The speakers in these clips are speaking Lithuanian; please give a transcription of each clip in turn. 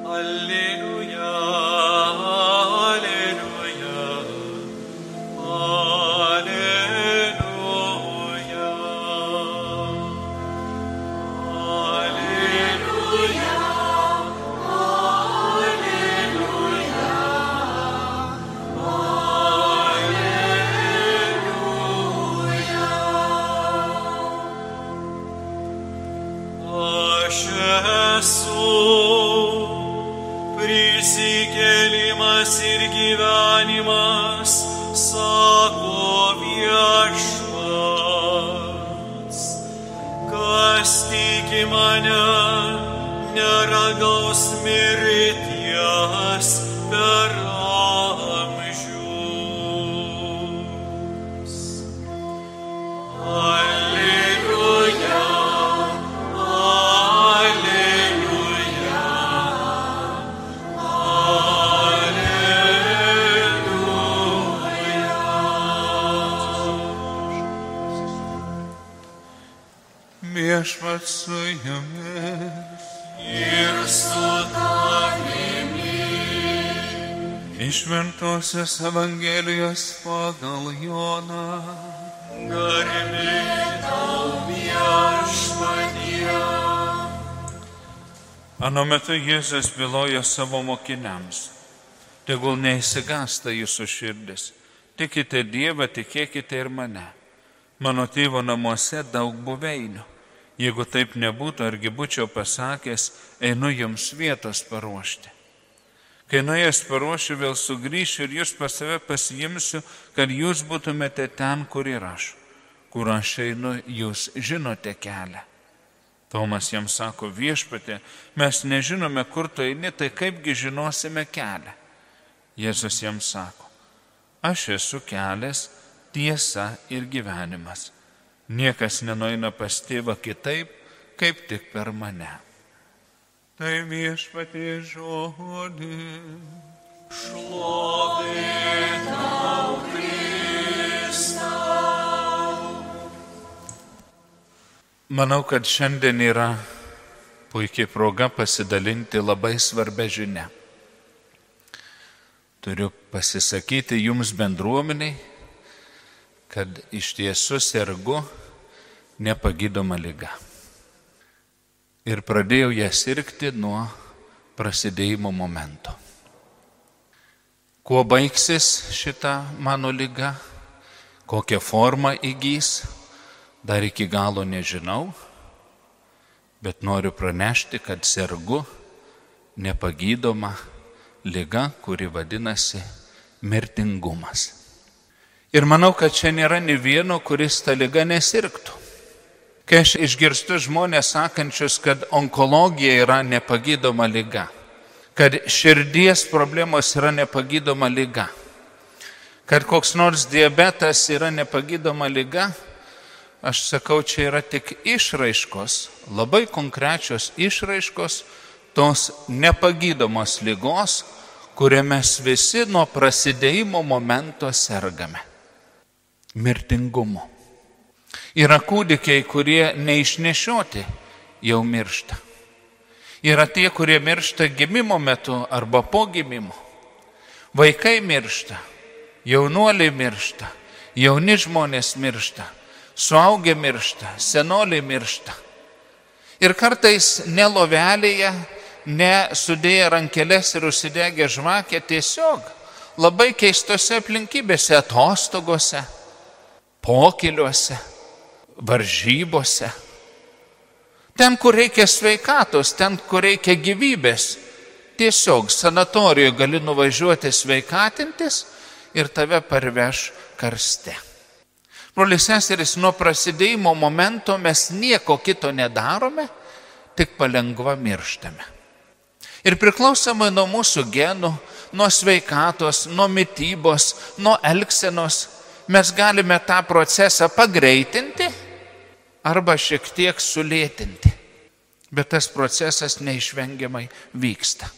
Alleluja, alleluja, alleluja, alleluja, prisikėlimas ir gyvenimas, sako viešpats. Kas tiki mane, neragaus mirties per amžius. Alleluja. Viešpats su jumis Ir su tavimi. iš Šventosios Evangelijos pagal Joną. Garbė tau, Viešpatie. Ano metu Jėzus bylojo savo mokiniams: tegul neįsigąsta jūsų širdis, tikite Dievą, tikėkite ir mane. Mano tėvo namuose daug buveinių. Jeigu taip nebūtų, argi būčiau pasakęs, einu jums vietos paruošti. Kai nuėjęs paruošiu, vėl sugrįšiu ir jūs pas save pasiimsiu, kad jūs būtumėte ten, kur ir aš. Kur aš einu, jūs žinote kelią. Tomas jam sako: Viešpatie, mes nežinome, kur tu eini, tai kaipgi žinosime kelią. Jėzus jam sako: aš esu kelias, tiesa ir gyvenimas. Niekas nenueina pas tėvą kitaip, kaip tik per mane. Tai Viešpatie žodis. Šlovė tau, Kristau. Manau, kad šiandien yra puikiai proga pasidalinti labai svarbia žinia. Turiu pasisakyti jums bendruomeniai, kad iš tiesų sergu nepagydoma liga. Ir pradėjau ją sirgti nuo prasidėjimo momento. Kuo baigsis šita mano liga, kokią formą įgys, dar iki galo nežinau, bet noriu pranešti, kad sergu nepagydoma liga, kuri vadinasi mirtingumas. Ir manau, kad čia nėra nė vieno, kuris tą ligą nesirgtų. Kai aš išgirstu žmonės sakančius, kad onkologija yra nepagydoma liga, kad širdies problemos yra nepagydoma liga, kad koks nors diabetas yra nepagydoma liga, aš sakau, čia yra tik išraiškos, labai konkrečios išraiškos tos nepagydomos ligos, kurią mes visi nuo prasidėjimo momento sergame. Mirtingumu. Yra kūdikiai, kurie neišnešioti jau miršta. Yra tie, kurie miršta gimimo metu arba po gimimo. Vaikai miršta, jaunuoliai miršta, jauni žmonės miršta, suaugę miršta, senoliai miršta. Ir kartais ne lovelėje, ne sudėję rankeles ir užsidegę žvakę, tiesiog labai keistose aplinkybėse, atostogose, pokyliuose, varžybose. Ten, kur reikia sveikatos, ten, kur reikia gyvybės, tiesiog sanatorijoje gali nuvažiuoti sveikatintis ir tave parveš karste. Broliai seserys, nuo prasidėjimo momento mes nieko kito nedarome, tik palengva mirštame. Ir priklausomai nuo mūsų genų, nuo sveikatos, nuo mitybos, nuo elgsenos, mes galime tą procesą pagreitinti arba šiek tiek sulėtinti. Bet tas procesas neišvengiamai vyksta.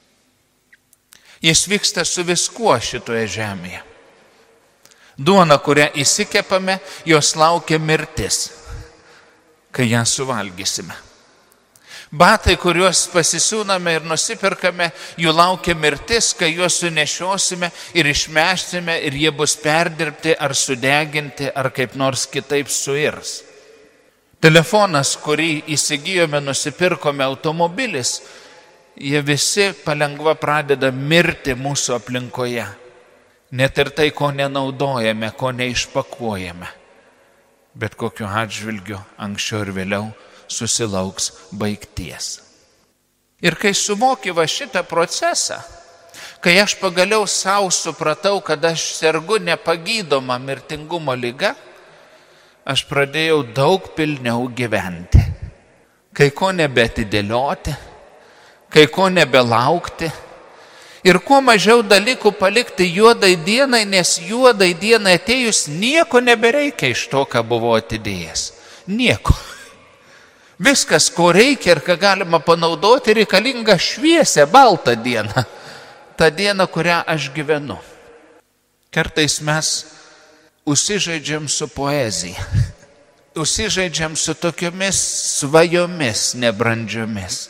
Jis vyksta su viskuo šitoje žemėje. Duona, kurią įsikepame, jos laukia mirtis, kai ją suvalgysime. Batai, kuriuos pasisiūname ir nusipirkame, jų laukia mirtis, kai juos sunešiosime ir išmešime ir jie bus perdirbti ar sudeginti ar kaip nors kitaip suirs. Telefonas, kurį įsigijome, nusipirkome, automobilis, jie visi palengva pradeda mirti mūsų aplinkoje. Net ir tai, ko nenaudojame, ko neišpakuojame. Bet kokiu atžvilgiu anksčiau ir vėliau susilauks baigties. Ir kai suvoki va šitą procesą, kai aš pagaliau savo supratau, kad aš sergu nepagydoma mirtingumo liga, aš pradėjau daug pilniau gyventi. Kai ko nebeatidėlioti, kai ko nebelaukti ir kuo mažiau dalykų palikti juodai dienai, nes juodai dienai atėjus nieko nebereikia iš to, ką buvau atidėjęs. Nieko. Viskas, ko reikia ir ką galima panaudoti, reikalinga šviesią, baltą dieną. Ta diena, kurią aš gyvenu. Kartais mes užsižaidžiam su poezija. Užsižaidžiam su tokiomis svajomis nebrandžiomis.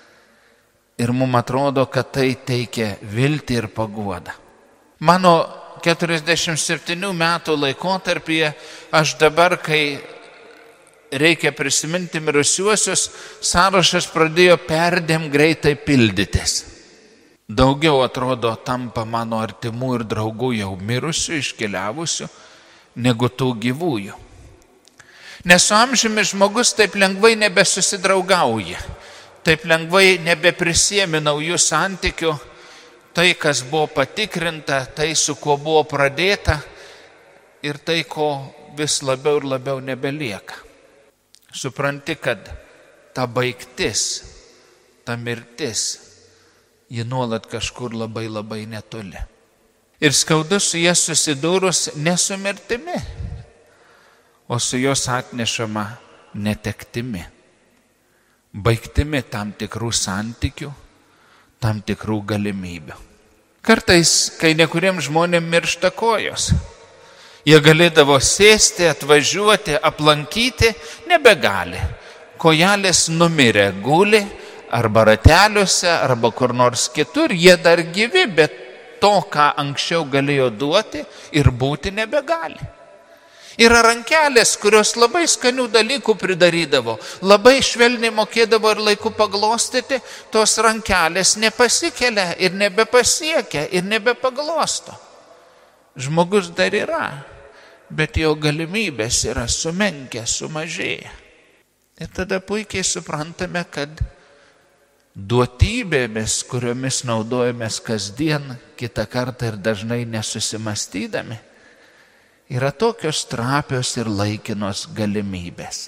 Ir mums atrodo, kad tai teikia viltį ir paguodą. Mano 47 metų laikotarpyje aš dabar, kai reikia prisiminti mirusiuosius, sąrašas pradėjo perdėm greitai pildytis. Daugiau atrodo tampa mano artimų ir draugų jau mirusių, iškeliavusių, negu tų gyvųjų. Nes su amžiumi žmogus taip lengvai nebesusidraugauja, taip lengvai nebeprisiemi naujų santykių, tai, kas buvo patikrinta, tai, su kuo buvo pradėta ir tai, ko vis labiau ir labiau nebelieka. Supranti, kad ta baigtis, ta mirtis, ji nuolat kažkur labai labai netoli. Ir skaudu su jie susidūrus ne su mirtimi, o su jos atnešama netektimi. Baigtimi tam tikrų santykių, tam tikrų galimybių. Kartais, kai nekuriems žmonėms miršta kojos, jie galėdavo sėsti, atvažiuoti, aplankyti, nebegali. Kojelės numirė, guli, arba rateliuose, arba kur nors kitur, jie dar gyvi, bet to, ką anksčiau galėjo duoti ir būti, nebegali. Yra rankelės, kurios labai skanių dalykų pridarydavo, labai švelniai mokėdavo ir laiku paglostyti, tos rankelės nepasikelia ir nebepasiekia ir nebepaglosto. Žmogus dar yra, bet jo galimybės yra sumenkę, sumažėję. Ir tada puikiai suprantame, kad duotybėmis, kuriomis naudojamės kasdien, kitą kartą ir dažnai nesusimastydami, yra tokios trapios ir laikinos galimybės.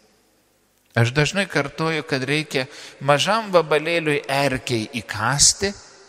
Aš dažnai kartoju, kad reikia mažam vabalėliui erkiai įkasti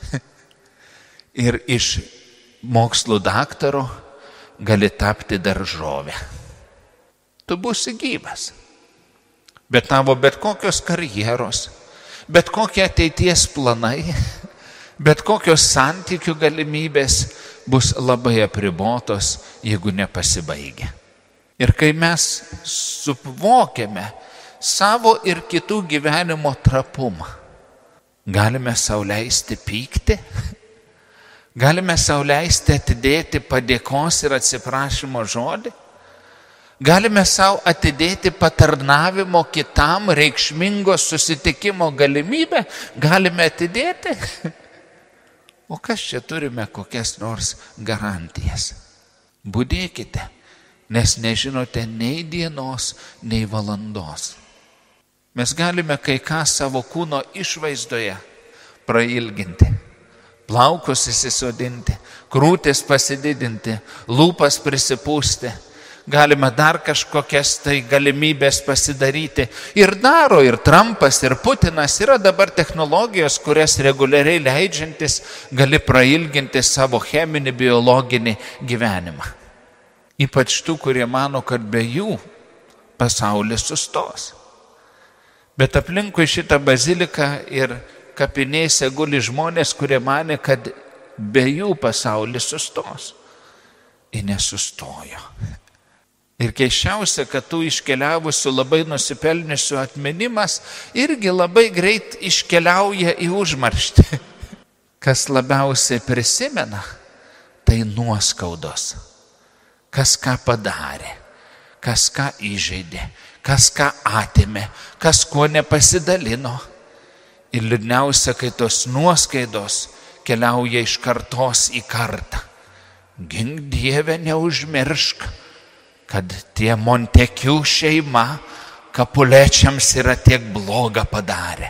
ir iš mokslų daktaro gali tapti daržovę. Tu būsi gyvas, bet tavo bet kokios karjeros, bet kokie ateities planai, bet kokios santykių galimybės bus labai apribotos, jeigu nepasibaigia. Ir kai mes suvokiame savo ir kitų gyvenimo trapumą, galime sau leisti pykti, galime sau leisti atidėti padėkos ir atsiprašymo žodį, galime sau atidėti patarnavimo kitam reikšmingo susitikimo galimybę, galime atidėti. O kas čia turime kokias nors garantijas? Budėkite, nes nežinote nei dienos, nei valandos. Mes galime kai ką savo kūno išvaizdoje prailginti, plaukus įsisodinti, krūtis pasididinti, lūpas prisipūsti. Galime dar kažkokias tai galimybės pasidaryti. Ir daro, ir Trumpas, ir Putinas. Yra dabar technologijos, kurias reguliariai leidžiantis gali prailginti savo cheminį, biologinį gyvenimą. Ypač tų, kurie mano, kad be jų pasaulis sustos. Bet aplinkui šitą baziliką ir kapinėse guli žmonės, kurie mane, kad be jų pasaulis sustos. Ir nesustojo. Ir keiščiausia, kad tų iškeliavusių labai nusipelniusių atminimas irgi labai greit iškeliauja į užmarštį. Kas labiausiai prisimena, tai nuoskaudos. Kas ką padarė, kas ką įžeidė, kas ką atėmė, kas kuo nepasidalino. Ir liūdniausia, kai tos nuoskaidos keliauja iš kartos į kartą. Gink Dieve, neužmiršk, kad tie Montekių šeima Kapulečiams yra tiek blogą padarę.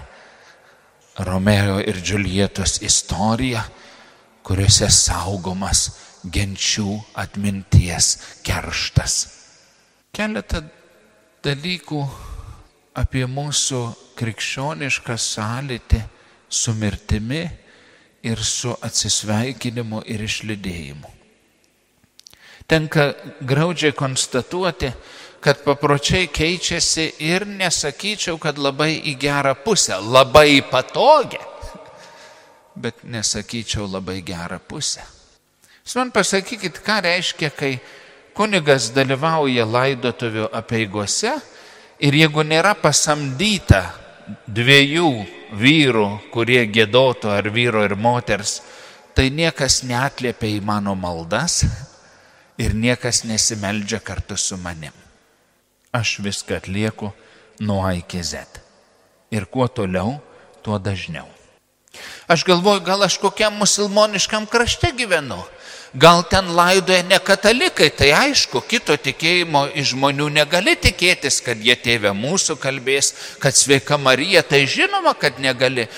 Romeo ir Džiuljetos istorija, kuriuose saugomas genčių atminties kerštas. Keletą dalykų apie mūsų krikščionišką sąlytį su mirtimi ir su atsisveikinimu ir išlydėjimu. Tenka graudžiai konstatuoti, kad papročiai keičiasi ir nesakyčiau, kad labai į gerą pusę, labai patogią, bet nesakyčiau labai gerą pusę. Jūs man pasakykit, ką reiškia, kai kunigas dalyvauja laidotuvių apeigose ir jeigu nėra pasamdyta 2 vyrų, kurie giedotų, ar vyro ir moters, tai niekas neatliepia į mano maldas ir niekas nesimeldžia kartu su manim. Aš viską atlieku nuo A iki Z. Ir kuo toliau, tuo dažniau. Aš galvoju, gal aš kokiam musulmoniškam krašte gyvenu. Gal ten laidoja ne katalikai, tai aišku, kito tikėjimo iš žmonių negali tikėtis, kad jie tėve mūsų kalbės, kad sveika Marija, tai žinoma, kad negali.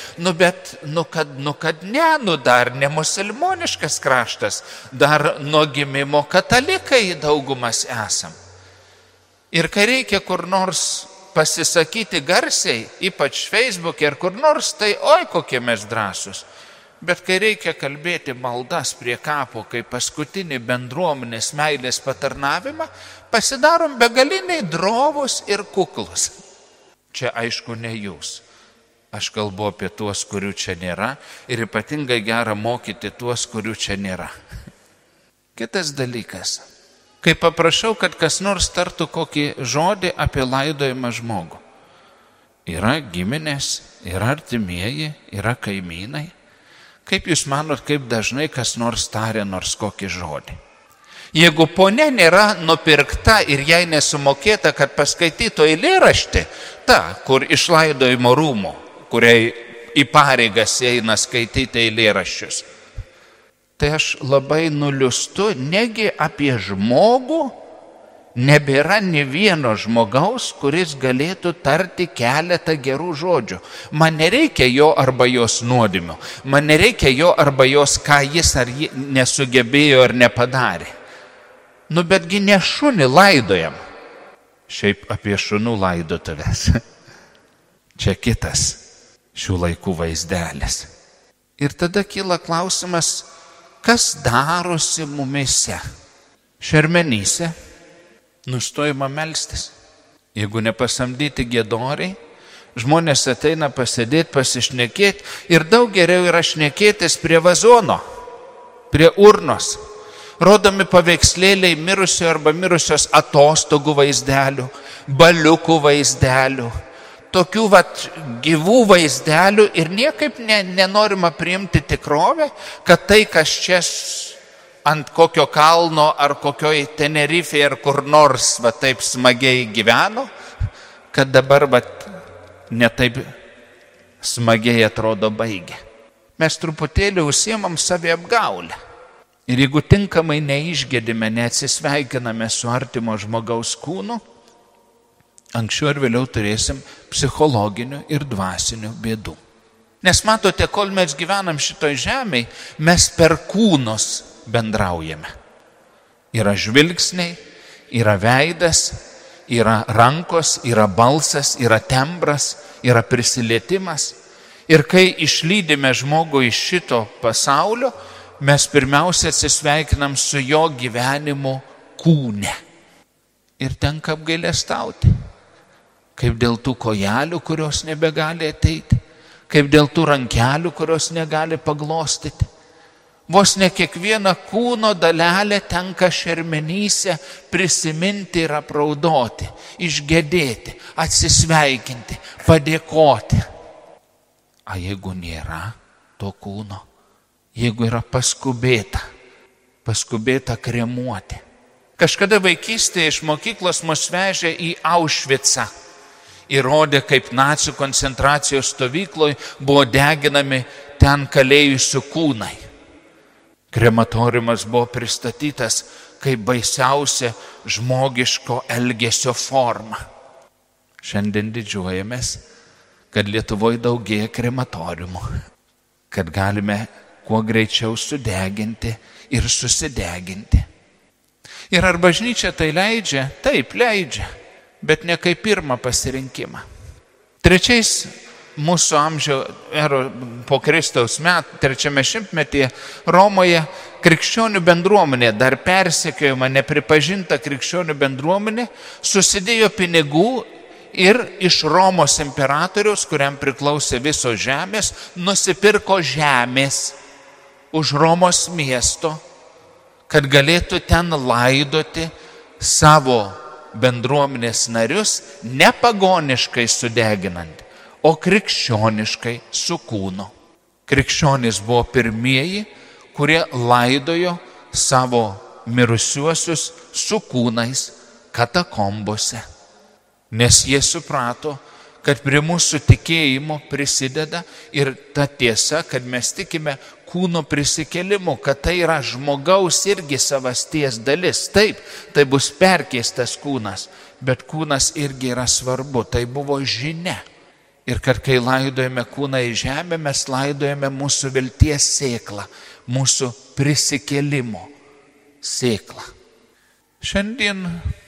Kad dar ne musulmoniškas kraštas, dar nuo gimimo katalikai daugumas esam. Ir kai reikia kur nors pasisakyti garsiai, ypač Facebook'e ir kur nors, tai oi kokie mes drąsus. Bet kai reikia kalbėti maldas prie kapo, kai paskutinį bendruomenės meilės patarnavimą, pasidarom begaliniai drovus ir kuklus. Čia aišku ne jūs. Aš kalbu apie tuos, kurių čia nėra, ir ypatingai gera mokyti tuos, kurių čia nėra. Kitas dalykas. Kai paprašau, kad kas nors tartų kokį žodį apie laidojimą žmogų. Yra giminės, yra artimieji, yra kaimynai. Kaip jūs manot, kaip dažnai kas nors tarė nors kokį žodį? Jeigu ponia nėra nupirkta ir jai nesumokėta, kad paskaitytų eilėraštį, ta, kur iš laidojimo rūmų, kuriai į pareigas eina skaityti eilėraščius, tai aš labai nuliūstu, negi apie žmogų nebėra nė vieno žmogaus, kuris galėtų tarti keletą gerų žodžių. Man nereikia jo arba jos nuodėmių, man nereikia jo arba jos, ką jis ar ji nesugebėjo ar nepadarė. Betgi ne šunį laidojam. Šiaip apie šunų laidotuvės. Čia kitas šių laikų vaizdelis. Ir tada kyla klausimas, kas darosi mumise? Šermenyse nustojama melstis. Jeigu nepasamdyti giedoriai, žmonės ateina pasėdėti, pasišnekėti ir daug geriau yra šnekėtis prie vazono, prie urnos. Rodomi paveikslėliai mirusio arba mirusios atostogų vaizdelių, baliukų vaizdelių, tokių gyvų vaizdelių ir niekaip nenorima priimti tikrovę, kad tai, kas čia ant kokio kalno ar kokioj Tenerifėje ar kur nors taip smagiai gyveno, kad dabar ne taip smagiai atrodo baigia. Mes truputėlį užsiemam saviapgaulę. Ir jeigu tinkamai neišgėdime, neatsisveikiname su artimo žmogaus kūnu, anksčiau ir vėliau turėsim psichologinių ir dvasinių bėdų. Nes matote, kol mes gyvenam šitoj žemėj, mes per kūnus bendraujame. Yra žvilgsniai, yra veidas, yra rankos, yra balsas, yra tembras, yra prisilietimas. Ir kai išlydime žmogų iš šito pasaulio, mes pirmiausia atsisveikinam su jo gyvenimu kūne. Ir tenka apgailestauti. Kaip dėl tų kojelių, kurios nebegali ateiti, kaip dėl tų rankelių, kurios negali paglostyti. Vos ne kiekvieną kūno dalelę tenka šermenyse prisiminti ir apraudoti, išgedėti, atsisveikinti, padėkoti. A jeigu nėra to kūno, jeigu yra paskubėta kremuoti. Kažkada vaikystėje iš mokyklos mus vežė į Aušvicą ir rodė, kaip nacių koncentracijos stovykloje buvo deginami ten kalėjusių kūnai. Krematoriumas buvo pristatytas kaip baisiausia žmogiško elgesio forma. Šiandien didžiuojamės, kad Lietuvoje daugėja krematoriumų, kad galime kuo greičiau sudeginti ir susideginti. Ir ar bažnyčia tai leidžia? Taip, leidžia, bet ne kaip pirmą pasirinkimą. Trečiais mūsų po Kristaus metų, 3 šimtmetyje Romoje krikščionių bendruomenė, dar persekiojama, nepripažinta krikščionių bendruomenė, susidėjo pinigų ir iš Romos imperatoriaus, kuriam priklausė visos žemės, nusipirko žemės už Romos miesto, kad galėtų ten laidoti savo bendruomenės narius ne pagoniškai sudeginant, o krikščioniškai su kūnu. Krikščionys buvo pirmieji, kurie laidojo savo mirusiuosius su kūnais katakombose, nes jie suprato, kad prie mūsų tikėjimo prisideda ir ta tiesa, kad mes tikime kūno prisikėlimu, kad tai yra žmogaus irgi savasties dalis. Taip, tai bus perkeistas kūnas, bet kūnas irgi yra svarbu, tai buvo žinia. Ir kad kai laidojame kūną į žemę, mes laidojame mūsų vilties sėklą, mūsų prisikėlimo sėklą. Šiandien,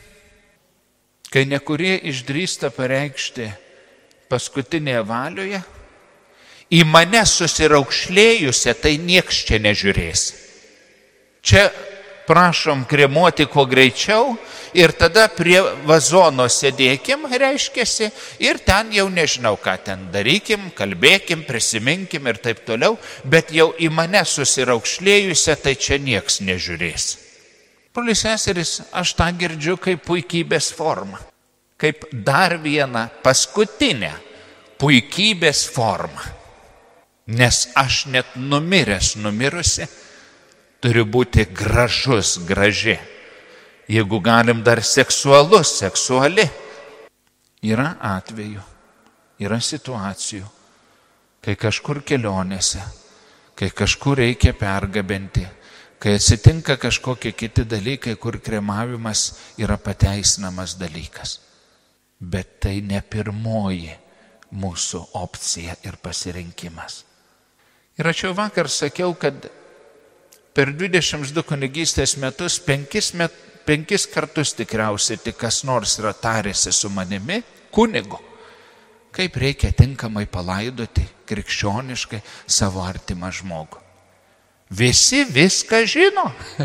kai nekurie išdrįsta pareikšti paskutinėje valioje, į mane susiraukšlėjusią tai nieks čia nežiūrės. Čia prašom kremuoti kuo greičiau ir tada prie vazono sėdėkim, reiškiasi, ir ten jau nežinau, ką ten darykim, kalbėkim, prisiminkim ir taip toliau, bet jau į mane susiraukšlėjusią tai čia nieks nežiūrės. Broliai seserys, aš tą girdžiu kaip puikybės formą, kaip dar vieną paskutinę puikybės formą. Nes aš net numirusi, turiu būti gražus, graži. Jeigu galim dar seksualus, seksuali. Yra atvejų, yra situacijų, kai kažkur kelionėse, kai kažkur reikia pergabenti, kai atsitinka kažkokie kiti dalykai, kur kremavimas yra pateisinamas dalykas. Bet tai ne pirmoji mūsų opcija ir pasirinkimas. Ir aš jau vakar sakiau, kad per 22 kunigystės metus 5 kartus tikriausiai tik kas nors yra tarėsi su manimi, kunigu, kaip reikia tinkamai palaidoti krikščioniškai savo artimą žmogų. Visi viską žino.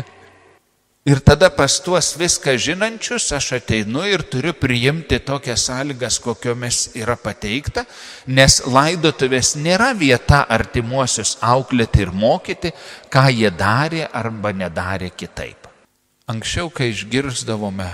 Ir tada pas tuos viską žinančius aš ateinu ir turiu priimti tokias sąlygas, kokiomis yra pateikta, nes laidotuvės nėra vieta artimuosius auklėti ir mokyti, ką jie darė arba nedarė kitaip. Anksčiau, kai išgirsdavome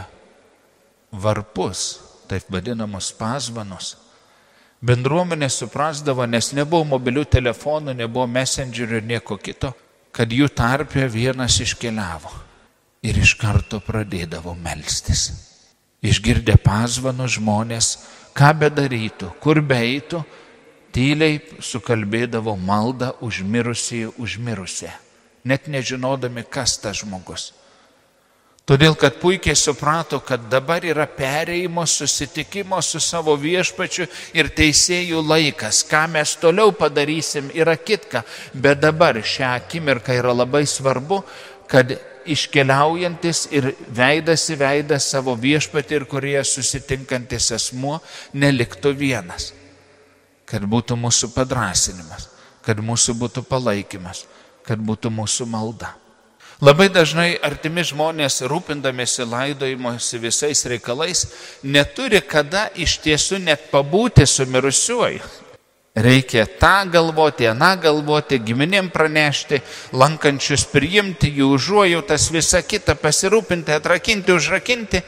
varpus, taip vadinamus pazvanus, bendruomenė suprasdavo, nes nebuvo mobilių telefonų, nebuvo messengerių ir nieko kito, kad jų tarpe vienas iškeliavo. Ir iš karto pradėdavo melstis. Išgirdę pazvanų žmonės, ką bedarytų, kur beeitų, tyliai sukalbėdavo maldą už mirusią, net nežinodami, kas tas žmogus. Todėl, kad puikiai suprato, kad dabar yra perėjimo, susitikimo su savo viešpačiu ir teisėjų laikas. Ką mes toliau padarysim, yra kitka, bet dabar šią akimirką yra labai svarbu, kad iškeliaujantis ir veidas į veidą savo viešpatį ir kurioje susitinkantis asmuo neliktų vienas. Kad būtų mūsų padrąsinimas, kad mūsų būtų palaikymas, kad būtų mūsų malda. Labai dažnai artimi žmonės, rūpindamėsi laidojimuose visais reikalais, neturi kada iš tiesų net pabūti su mirusiuoju. Reikia tą galvoti, aną galvoti, giminėm pranešti, lankančius priimti, jų užuojautas, visą kitą pasirūpinti, atrakinti, užrakinti.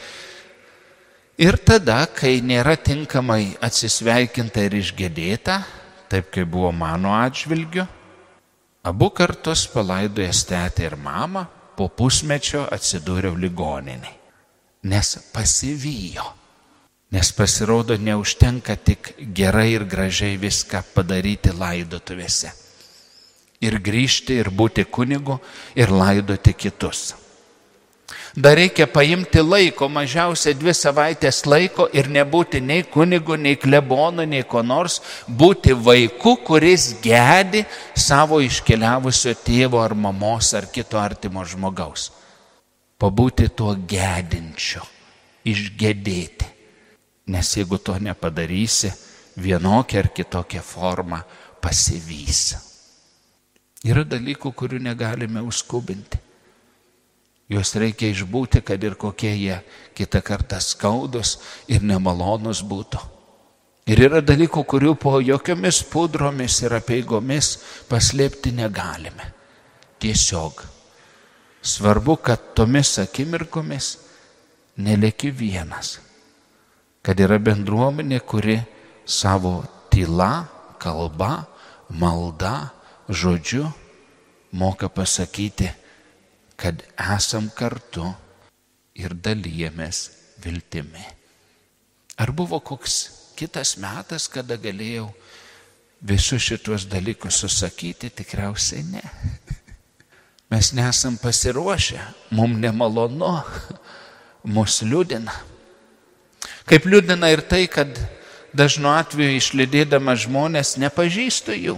Ir tada, kai nėra tinkamai atsisveikinta ir išgėdėta, taip kaip buvo mano atžvilgiu, abu kartus palaidojęs tetę ir mamą, po pusmečio atsidūriau ligoninėje, nes pasivijo. Nes pasirodo, neužtenka tik gerai ir gražiai viską padaryti laidotuvėse. Ir grįžti, ir būti kunigu, ir laidoti kitus. Dar reikia paimti laiko, mažiausiai 2 savaitės laiko ir nebūti nei kunigu, nei klebonu, nei ko nors, būti vaiku, kuris gedi savo iškeliavusio tėvo ar mamos ar kito artimo žmogaus. Pabūti tuo gedinčiu, išgedėti. Nes jeigu to nepadarysi, vienokia ar kitokia forma pasivys. Yra dalykų, kurių negalime užskubinti. Juos reikia išbūti, kad ir kokie jie kitą kartą skaudus ir nemalonus būtų. Ir yra dalykų, kurių po jokiomis pudromis ir apeigomis paslėpti negalime. Tiesiog svarbu, kad tomis akimirkomis nelieki vienas. Kad yra bendruomenė, kuri savo tyla, kalba, malda, žodžiu moka pasakyti, kad esam kartu ir dalyjamės viltimi. Ar buvo koks kitas metas, kada galėjau visus šitos dalykus susakyti? Tikriausiai ne. Mes nesam pasiruošę, mums nemalonu, mus liūdina. Kaip liūdina ir tai, kad dažnu atveju išlydėdama žmonės nepažįstu jų.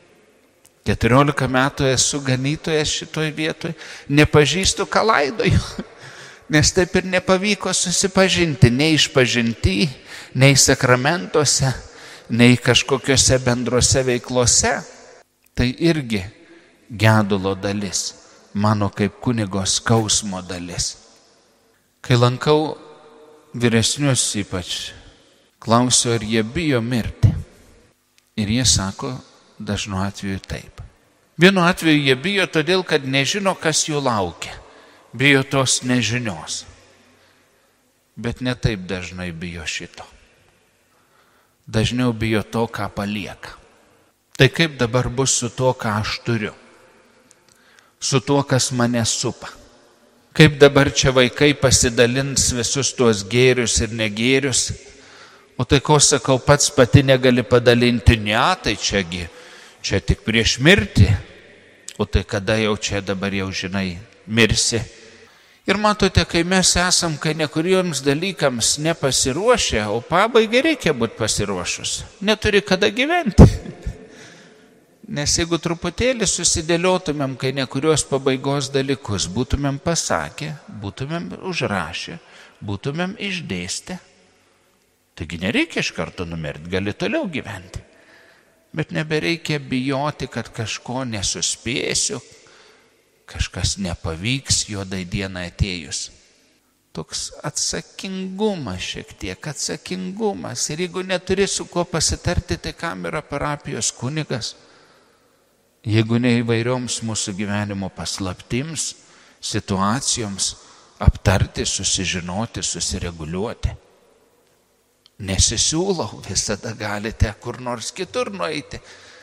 14 metų esu ganytojas šitoj vietoj, nepažįstu, ką laidoju, nes taip ir nepavyko susipažinti nei išpažinty, nei sakramentuose, nei kažkokiose bendrose veiklose. Tai irgi gedulo dalis, mano kaip kunigo skausmo dalis. Kai lankau vyresnius ypač, klausiu, ar jie bijo mirti. Ir jie sako dažnu atveju taip. Vienu atveju jie bijo todėl, kad nežino, kas jų laukia. Bijo tos nežinios. Bet ne taip dažnai bijo šito. Dažniau bijo to, ką palieka. Tai kaip dabar bus su to, ką aš turiu? Su tuo, kas mane supa? Kaip dabar čia vaikai pasidalins visus tuos gėrius ir negėrius? O tai ko sakau, pats pati negali padalinti, ne, tai čia tik prieš mirtį. O tai kada jau čia dabar jau žinai, mirsi. Ir matote, kai mes esam, kai nekuriems dalykams nepasiruošę, o pabaigai reikia būti pasiruošus. Neturi kada gyventi. Nes jeigu truputėlį susidėliotumėm, kai nekurios pabaigos dalykus, būtumėm pasakę, būtumėm užrašę, būtumėm išdėstę, taigi nereikia iš karto numirti, gali toliau gyventi. Bet nebereikia bijoti, kad kažko nesuspėsiu, kažkas nepavyks juodai dienai atėjus. Toks atsakingumas šiek tiek, atsakingumas. Ir jeigu neturi su kuo pasitarti, tai kam yra parapijos kunigas? Jeigu ne įvairioms mūsų gyvenimo paslaptims, situacijoms aptarti, susižinoti, susireguliuoti. Nesisiūlau, visada galite kur nors kitur nueiti,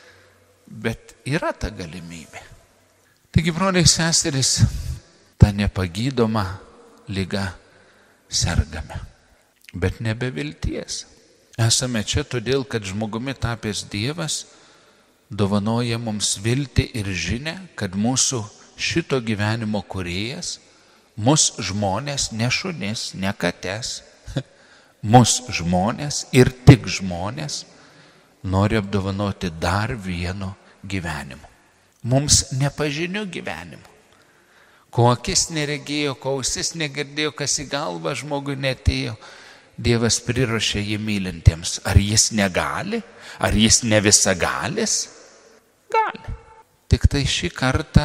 bet yra ta galimybė. Taigi, broliai seserys, tą nepagydoma liga sergame, bet nebe vilties. Esame čia todėl, kad žmogumi tapęs Dievas dovanoja mums viltį ir žinią, kad mūsų šito gyvenimo kūrėjas, mus žmonės, ne šunis, ne kates, mus žmonės ir tik žmonės nori apdovanoti dar vienu gyvenimu. Mums nepažiniu gyvenimu. Ko akis neregėjo, ko ausis negirdėjo, kas į galvą žmogui netėjo, Dievas priruošė jį mylintiems. Ar jis negali? Ar jis ne visagalis? Gali. Tik tai šį kartą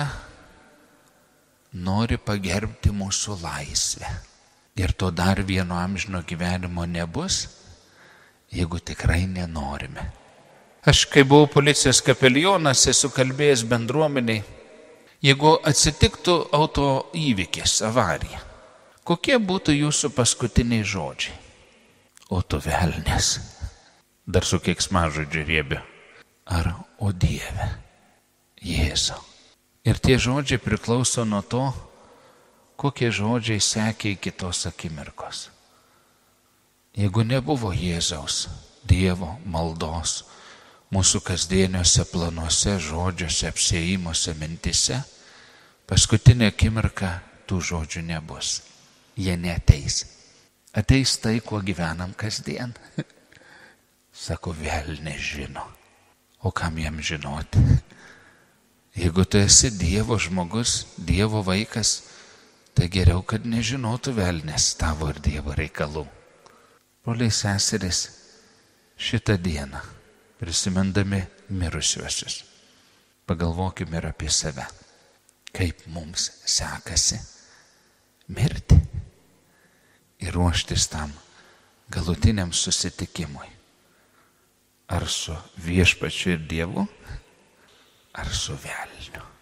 nori pagerbti mūsų laisvę. Ir to dar vieno amžino gyvenimo nebus, jeigu tikrai nenorime. Aš, kai buvau policijos kapelionas, esu kalbėjęs bendruomeniai, jeigu atsitiktų auto įvykis, avarija, kokie būtų jūsų paskutiniai žodžiai? O tu velnias. Dar su keiksmažodžiu riebiu. Ar o Dieve, Jėzau. Ir tie žodžiai priklauso nuo to, kokie žodžiai sekė iki tos akimirkos. Jeigu nebuvo Jėzaus, Dievo maldos, mūsų kasdieniuose planuose, žodžiuose, apsėjimuose, mintise, paskutinė akimirka tų žodžių nebus. Jie neateis. Ateis tai, kuo gyvenam kasdien. Sako, velnias žino. O kam jam žinoti? Jeigu tu esi Dievo žmogus, Dievo vaikas, tai geriau, kad nežinotų velnias tavo ir Dievo reikalų. Broliai seserys, šitą dieną, prisimindami mirusiuosius, pagalvokime ir apie save, kaip mums sekasi mirti ir ruoštis tam galutiniam susitikimui. Ar su viešpačiu ir Dievu, ar su velniu.